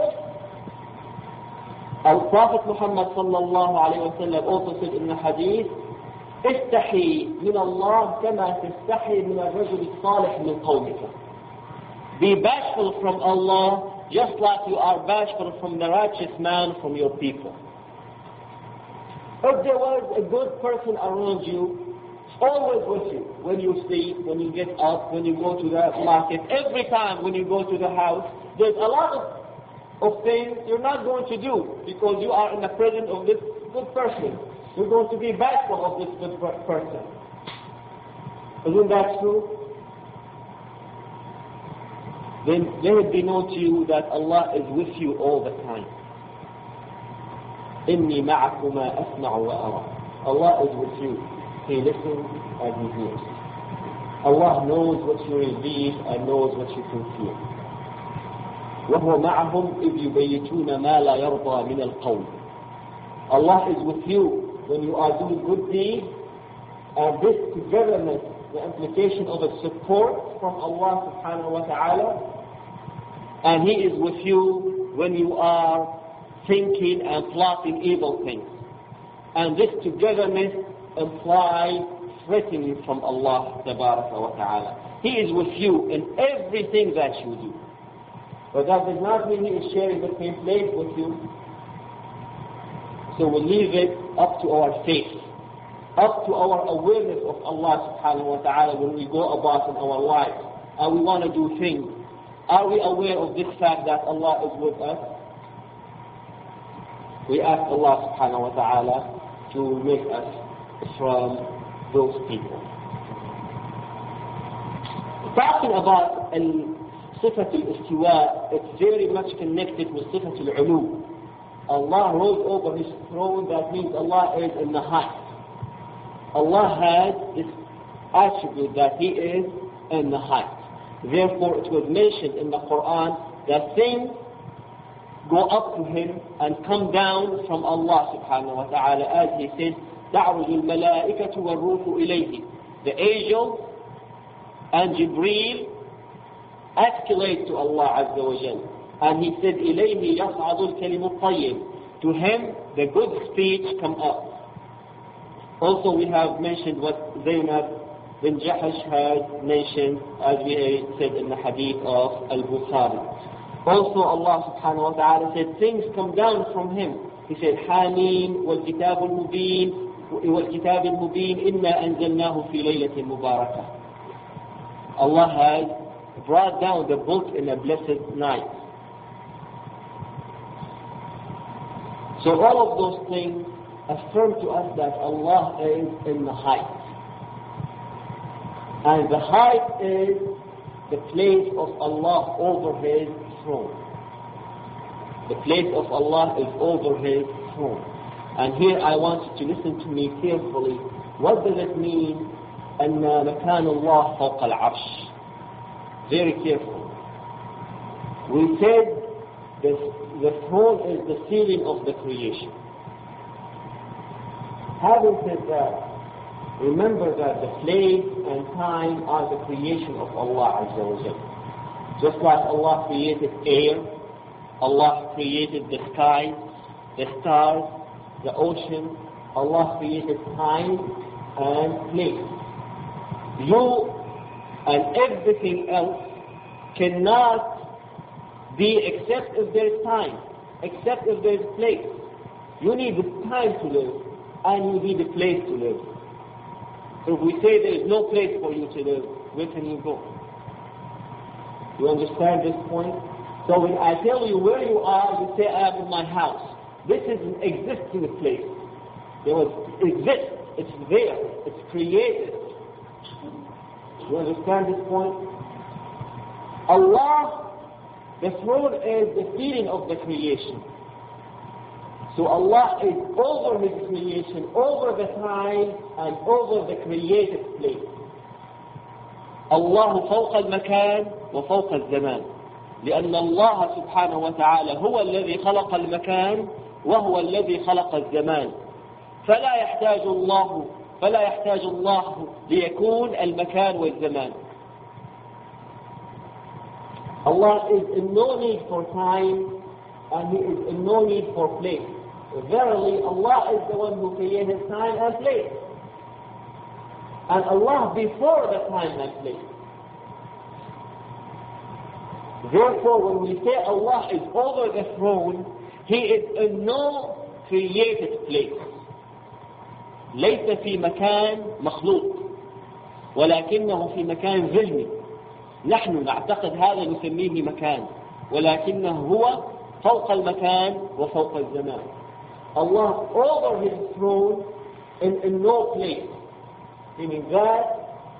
Prophet Muhammad sallallahu alayhi wa sallam also said in the hadith, استحي من الله كما تستحي من الرجل الصالح من قومك. Be bashful from Allah just like you are bashful from the righteous man from your people. If there was a good person around you, always with you, when you sleep, when you get up, when you go to the market, every time when you go to the house, there's a lot of things you're not going to do because you are in the presence of this good person. You're going to be bashful of this good person. Isn't that true? Then let it be known to you that Allah is with you all the time. إِنِّي مَعَكُمَا أَسْمَعُ وَأَرَى. Allah is with you. He listens and He hears. Allah knows what you reveal and knows what you conceal. وَهُوَ مَعَهُمْ إِذْ يُبَيِّتُونَ مَا لَا يَرْضَى مِنَ الْقَوْلِ. Allah is with you when you are doing good deeds, and this togetherness, the implication of a support from Allah subhanahu wa ta'ala, and He is with you when you are thinking and plotting evil things. And this togetherness implies threatening from Allah tabaraka wa ta'ala. He is with you in everything that you do. But that does not mean He is sharing the same place with you. So we leave it up to our faith, up to our awareness of Allah subhanahu wa ta'ala when we go about in our life and we want to do things. Are we aware of this fact that Allah is with us? We ask Allah subhanahu wa ta'ala to make us from those people. Talking about Sifat al-Istiwa, it's very much connected with Sifat al-Ulu. Allah rose over His throne, that means Allah is in the height. Allah has this attribute that He is in the height. Therefore it was mentioned in the Quran that things go up to Him and come down from Allah subhanahu wa ta'ala, as He said, تَعْرُجُ الْمَلَائِكَةُ وَالْرُوحُ إِلَيْهِ. The angels and Jibreel escalate to Allah Azza wa Jal. And He said, إِلَيْهِ يَصْعَدُ الْكَلِمُ الطَّيِّبُ. To Him the good speech come up. Also we have mentioned what Zaynab bin Jahash has mentioned, as we said in the hadith of Al-Bukhari. Also Allah subhanahu wa ta'ala said things come down from Him. He said, حَامِيمٌ وَالْكِتَابُ الْمُبِينُ إِنَّا أَنزَلْنَاهُ فِي لَيْلَةٍ مُبَارَكَةٍ. Allah has brought down the book in a blessed night. So all of those things affirm to us that Allah is in the height. And the height is the place of Allah over His throne. The place of Allah is over His throne. And here I want you to listen to me carefully. What does it mean? أن مكان الله فوق العرش. Very careful. We said the throne is the ceiling of the creation. Having said that, remember that the place and time are the creation of Allah Azza wa Jalla. Just like Allah created air, Allah created the sky, the stars, the ocean, Allah created time and place. You and everything else cannot be except if there is time, except if there is place. You need the time to live and you need the place to live. If we say there is no place for you to live, where can you go? You understand this point? So when I tell you where you are, you say, I am in my house. This is an existing place. It exists. It's there. It's created. You understand this point? Allah, the throne is the ceiling of the creation. So Allah is over His creation, over the time, and over the created place. الله فوق المكان وفوق الزمان. لأن الله سبحانه وتعالى هو الذي خلق المكان وهو الذي خلق الزمان. فلا يحتاج الله ليكون المكان والزمان. Allah is in no need for time and He is in no need for place. Verily, Allah is the one who created time and place. And Allah before the time and place. Therefore, when we say Allah is over the throne, He is in no created place. ليس في مكان مخلوق ولكنه في مكان ذهني. نحن نعتقد هذا نسميه مكان، ولكنه هو فوق المكان وفوق الزمان. Allah over His throne in no place, meaning that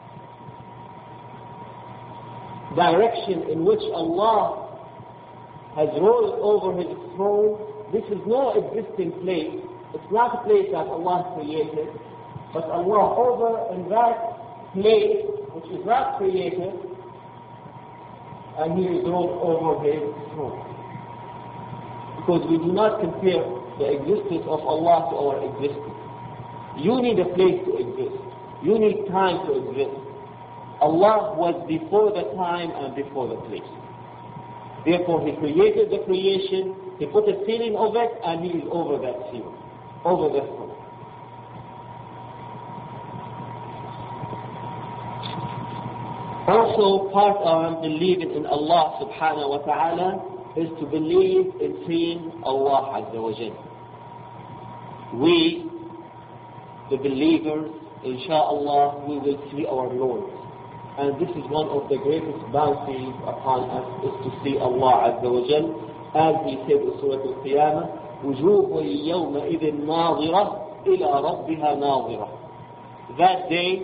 direction in which Allah has ruled over His throne, this is no existing place. It's not a place that Allah created, but Allah over in that place which is not created, and He is ruled over His throne. Because we do not compare the existence of Allah to our existence. You need a place to exist. You need time to exist. Allah was before the time and before the place. Therefore, He created the creation, He put a ceiling of it, and He is over that ceiling, over the throne. Also, part of believing in Allah subhanahu wa ta'ala is to believe in seeing Allah Azza wa Jal. We, the believers, inshaAllah, we will see our Lord. And this is one of the greatest bounties upon us, is to see Allah Azza wa Jal. As He said in Surah Al-Qiyamah, وُجُوهٌ يَوْمَئِذٍ نَاظِرَةٌ إِلَىٰ رَبِّهَا نَاظِرَةٌ. That day,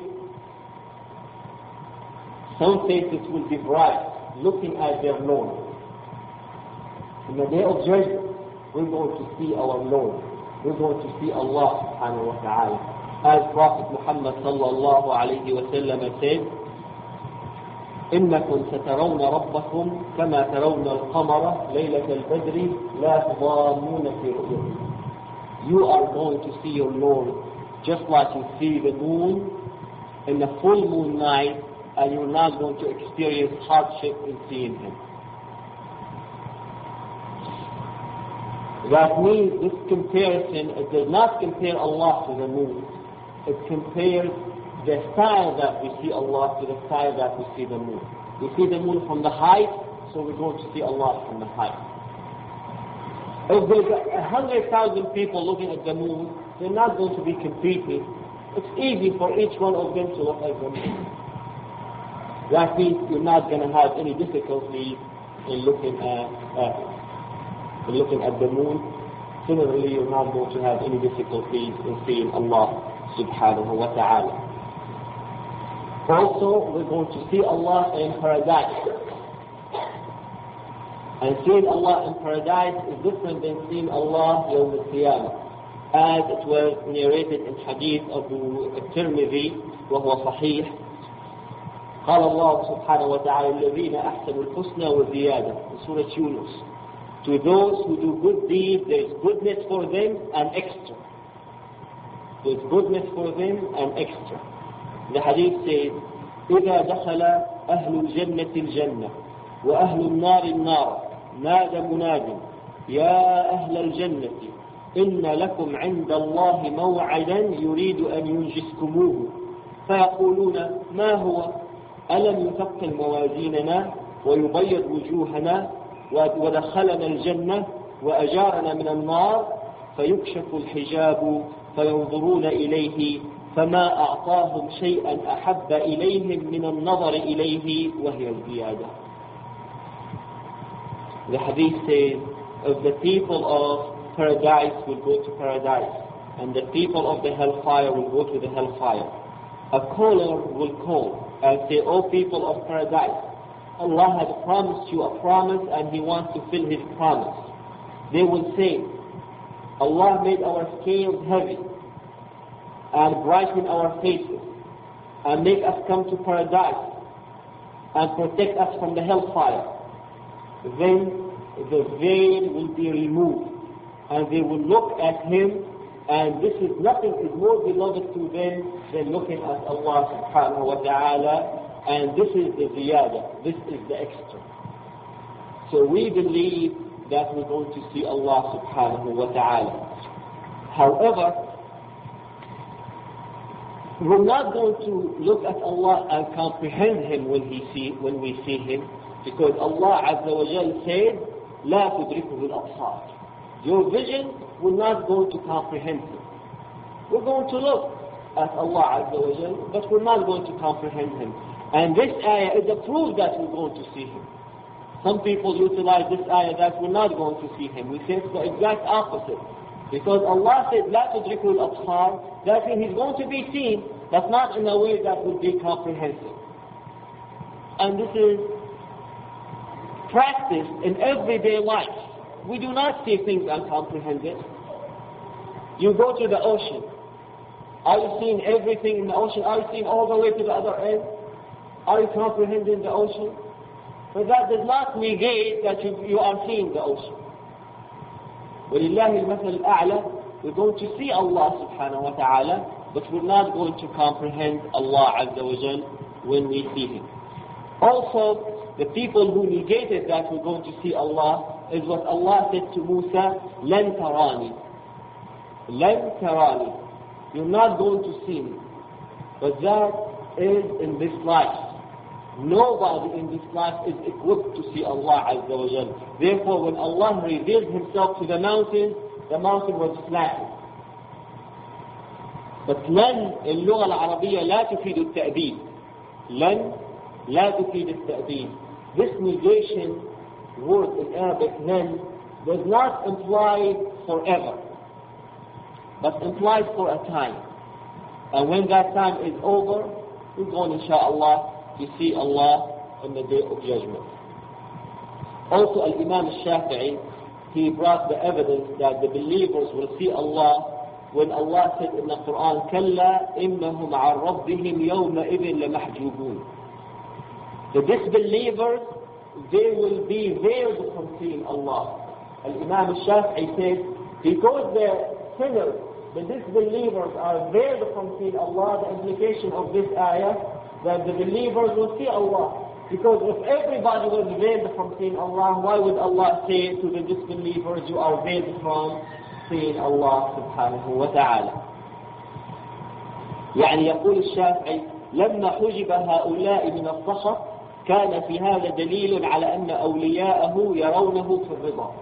some faces will be bright, looking at their Lord. In the day of judgment, we're going to see our Lord. We're going to see Allah subhanahu wa ta'ala. As Prophet Muhammad sallallahu alayhi wa sallam said, إنكم سترون ربكم كما ترون القمر ليلة البدر لا تضامون في رؤيته. You are going to see your Lord just like you see the moon in the full moon night, and you're not going to experience hardship in seeing Him. That means this comparison, it does not compare Allah to the moon. It compares the style that we see Allah to the style that we see the moon. We see the moon from the height, so we're going to see Allah from the height. If there's 100,000 people looking at the moon, they're not going to be competing. It's easy for each one of them to look at the moon. That means you're not going to have any difficulty in looking at the moon. Similarly, you're not going to have any difficulties in seeing Allah subhanahu wa ta'ala. Also, we're going to see Allah in paradise. And seeing Allah in paradise is different than seeing Allah yawm al-qiyamah. As it was narrated in hadith of Tirmidhi, وهو صحيح. قال الله سبحانه وتعالى الذين أحسنوا الحسنى وزيادة in Surah Yunus. To those who do good deeds, there is goodness for them and extra. There is goodness for them and extra. The hadith says, إذا دخل أهل الجنة الجنة وأهل النار النار نادى مناد يا أهل الجنة إن لكم عند الله موعدا يريد أن ينجزكموه فيقولون ما هو ألم يثقل موازيننا ويبيض وجوهنا ودخلنا الجنة وأجارنا من النار فيكشف الحجاب فينظرون إليه فما أعطاهم شيئا أحب إليهم من النظر إليه وهي الزيادة. The hadith says, if the people of paradise will go to paradise and the people of the hellfire will go to the hellfire, a caller will call and say, O people of paradise, Allah has promised you a promise and He wants to fill His promise. They will say, Allah made our scales heavy and brighten our faces and make us come to paradise and protect us from the hellfire. Then the veil will be removed and they will look at Him And this is nothing is more beloved to them than looking at Allah subhanahu wa ta'ala. And this is the ziyada, this is the extra. So we believe that we're going to see Allah subhanahu wa ta'ala. However, we're not going to look at Allah and comprehend Him when we see Him, because Allah Azza wa Jal said, لا تدركه الأبصار. Your vision, we're not going to comprehend Him. We're going to look at Allah Azza wa Jal, but we're not going to comprehend Him. And this ayah is a proof that we're going to see Him. Some people utilize this ayah that we're not going to see Him. We say it's the exact opposite. Because Allah said, لا تدركه الأبصار, that means He's going to be seen, but not in a way that would be comprehensive. And this is practiced in everyday life. We do not see things and comprehend it. You go to the ocean. Are you seeing everything in the ocean? Are you seeing all the way to the other end? Are you comprehending the ocean? But that does not negate that you are seeing the ocean. وَلِلَّهِ الْمَثَلُ الْأَعْلَى. We're going to see Allah subhanahu wa ta'ala, but we're not going to comprehend Allah Azza wa Jal when we see Him. Also, the people who negated that we're going to see Allah is what Allah said to Musa, لَن تَرَانِي. لَن تَرَانِي. You're not going to see me. But that is in this life. Nobody in this life is equipped to see Allah Azza wa Jal. Therefore, when Allah revealed Himself to the mountain was flattened. But لن اللغة العربية لا تفيد التأبيد. لن لا تفيد التأبيد. This negation word in Arabic, لن, does not imply forever, but implies for a time. And when that time is over, we're going, inshaAllah, to see Allah on the Day of Judgment. Also, Al-Imam al-Shafi'i, he brought the evidence that the believers will see Allah when Allah said in the Quran, كَلَّا إِنَّهُمْ عَنْ رَبِّهِمْ يَوْمَئِذٍ لَمَحْجُوبُونَ. The disbelievers, they will be veiled from seeing Allah. Al-Imam al-Shafi'i said, because the sinners, the disbelievers are veiled from seeing Allah, the implication of this ayah, that the believers will see Allah. Because if everybody was veiled from seeing Allah, why would Allah say to the disbelievers, you are veiled from seeing Allah subhanahu wa ta'ala? يعني يقول الشافعي لما حجب هؤلاء من السخط كان في هذا دليل على أن أولياءه يرونه في الرضا.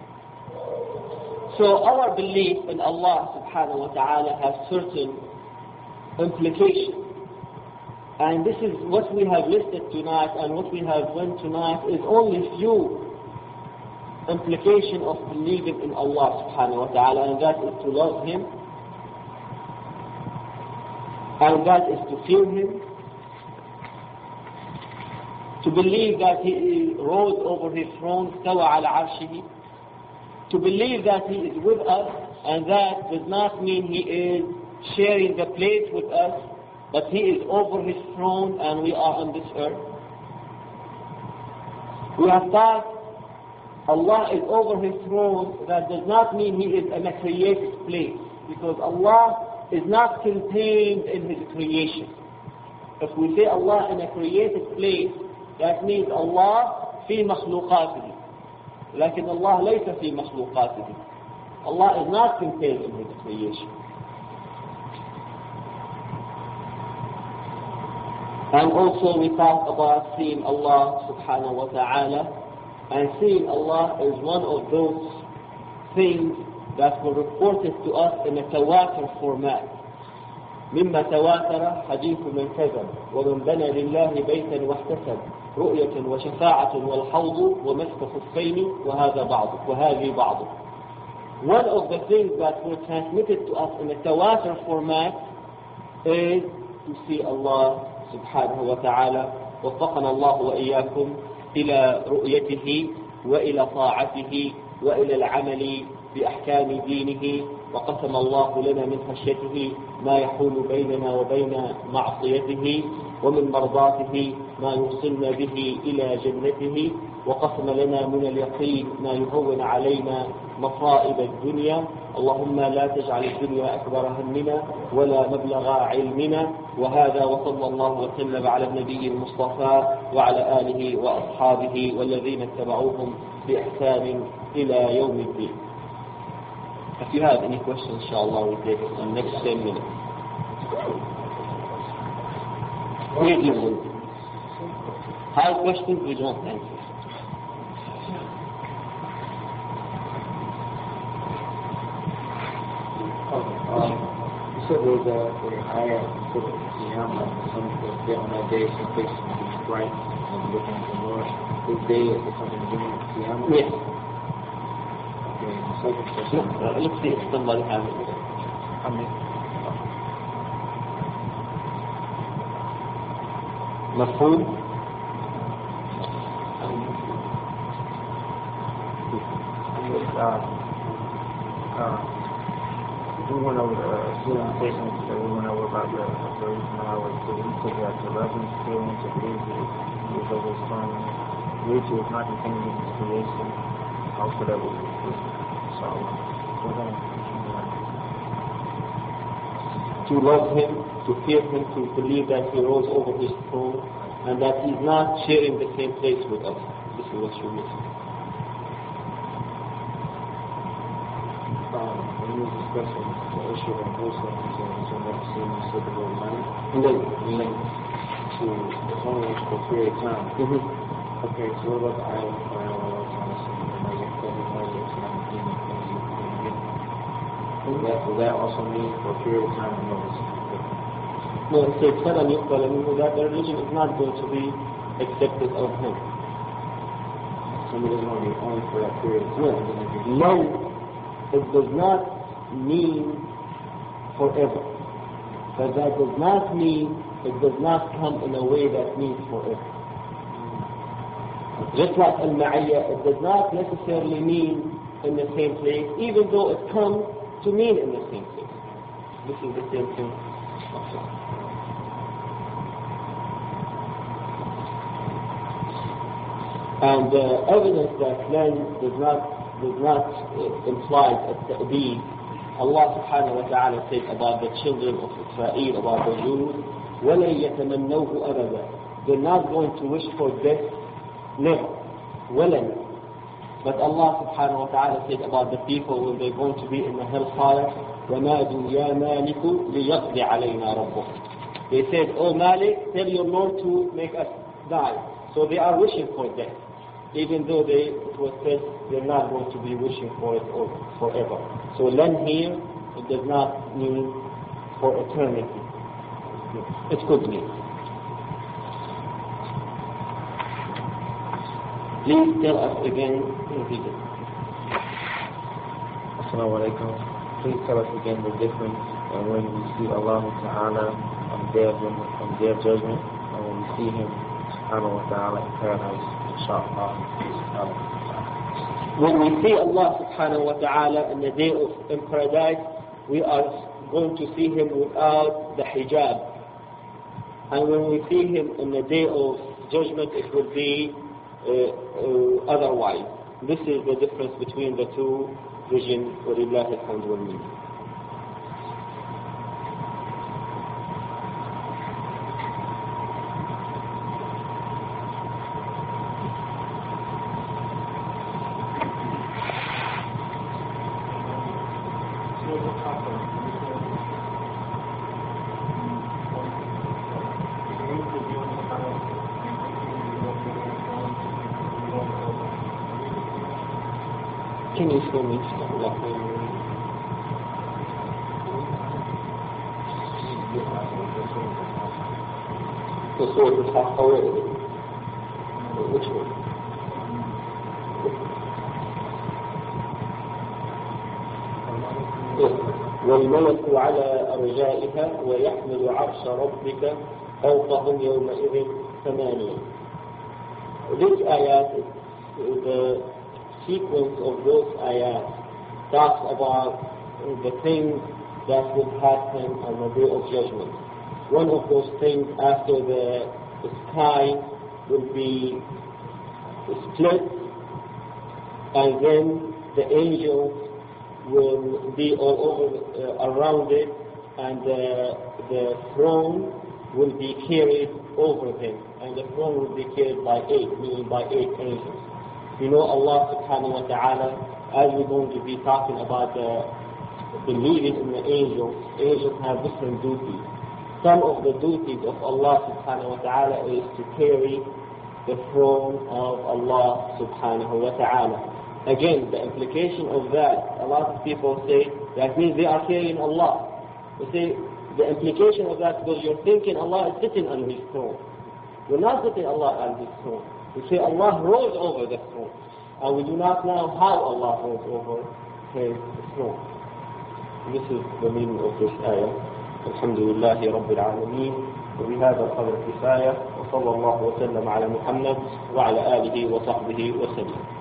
So our belief in Allah subhanahu wa ta'ala has certain implications. And this is what we have listed tonight, and what we have learned tonight is only few implication of believing in Allah subhanahu wa ta'ala, and that is to love Him, and that is to fear Him, to believe that He rose over His throne, stawa ala arshihi, to believe that He is with us, and that does not mean He is sharing the place with us, but He is over His throne and we are on this earth. We have thought Allah is over His throne. That does not mean He is in a created place, because Allah is not contained in His creation. If we say Allah in a created place, that means Allah في مخلوقاته. لكن الله ليس في مخلوقاته. Allah is not contained in His creation. And also we talk about seeing Allah subhanahu wa ta'ala, and seeing Allah is one of those things that were reported to us in a tawatur format. مما تواتر حديث من كذب ومن بنى لله بيتا واحتسب رؤية وشفاعة والحوض ومسك خفين وهذه بعض. One of the things that were transmitted to us in a tawatur format is to see Allah سبحانه وتعالى. وفقنا الله وإياكم إلى رؤيته وإلى طاعته وإلى العمل بأحكام دينه. وقسم الله لنا من خشيته ما يحول بيننا وبين معصيته، ومن مرضاته ما يوصلنا به إلى جنته، وقسم لنا من اليقين ما يهون علينا مصائب الدنيا. اللهم لا تجعل الدنيا أكبر همنا ولا مبلغ علمنا. وهذا وصلى الله وسلم على النبي المصطفى وعلى آله وأصحابه والذين اتبعوهم بإحسان إلى يوم الدين. If you have any questions, inshallah, we'll take it in the next 10 minutes. Have questions, we don't answer. You said there's a ayah for the Qiyamah, some people on that day, some places will be bright and looking at the Lord. This day is something doing the Qiyamah? Yes. Okay, the second question. Let's see if somebody has it. مفهوم؟ We went over the presentation that we went over about the reason how we took that to reverence, feelings, and believe he was always strong. Which is not contained in his creation. Also that was sorrow. To love him, to fear him, to believe that he rose over his throne, and that he is not sharing the same place with us. This is what you mean. When you were discussing the issue of Muslims and that scene, you said the word linked to the only for a period of time. Okay, so what about the island of Allah Will that also mean for a period of time? No, it says that the religion is not going to be accepted of him. Somebody doesn't want to be only for that period of time. No, it does not mean forever. But that does not mean it does not come in a way that means forever. Just like al-ma'iyya, it does not necessarily mean in the same place, even though it comes to mean in the same place. This is the same thing. And evidence that land does not imply at-ta'deed. Allah subhanahu wa ta'ala said about the children of Israel, about the Jews, وَلَنْ يَتَمَنَّوْهُ أَبَدًا. They're not going to wish for death, never. وَلَنْ. But Allah subhanahu wa ta'ala said about the people when they're going to be in the hellfire, وَنَادُوا يَا مَالِكُ لِيَقْضِ عَلَيْنَا رَبُّكَ. They said, "Oh Malik, tell your Lord to make us die." So they are wishing for death, even though it was said they're not going to be wishing for it forever. So lan here, it does not mean for eternity. It could mean. Please tell us again, repeat it. Assalamu alaikum. Please tell us again the difference when we see Allah Ta'ala on the day of judgment, and when we see Him Subhanahu wa Ta'ala in paradise, inshallah. When we see Allah Subhanahu wa Ta'ala in the day in paradise, we are going to see Him without the hijab. And when we see Him in the day of judgment, it will be otherwise. This is the difference between the two visions. وَلِلَّهِ الْحَمْدُ وَالْمِنَّةُ. Can you show me? The sword is half already. Which one? والملك على أرجائها ويحمل عرش ربك فوقهم يومئذ ثمانية. This ayat is the sequence of those ayat talks about the things that will happen on the day of judgment. One of those things after the sky will be split, and then the angels will be all over around it, and the throne will be carried over them, and the throne will be carried by 8, meaning by 8 angels. You know, Allah subhanahu wa ta'ala, as we're going to be talking about believing in the angels have different duties. Some of the duties of Allah subhanahu wa ta'ala is to carry the throne of Allah subhanahu wa ta'ala. Again, the implication of that, a lot of people say, that means they are carrying Allah. They say, the implication of that, because you're thinking Allah is sitting on His throne. You're not sitting Allah on His throne. You say Allah rose over the throne. And we do not know how Allah rose over His throne. This is the meaning of this ayah. Alhamdulillah Rabbil Alameen. وبهذا القدر كفاية وصلى الله وسلم على محمد وعلى آله وصحبه وسلم.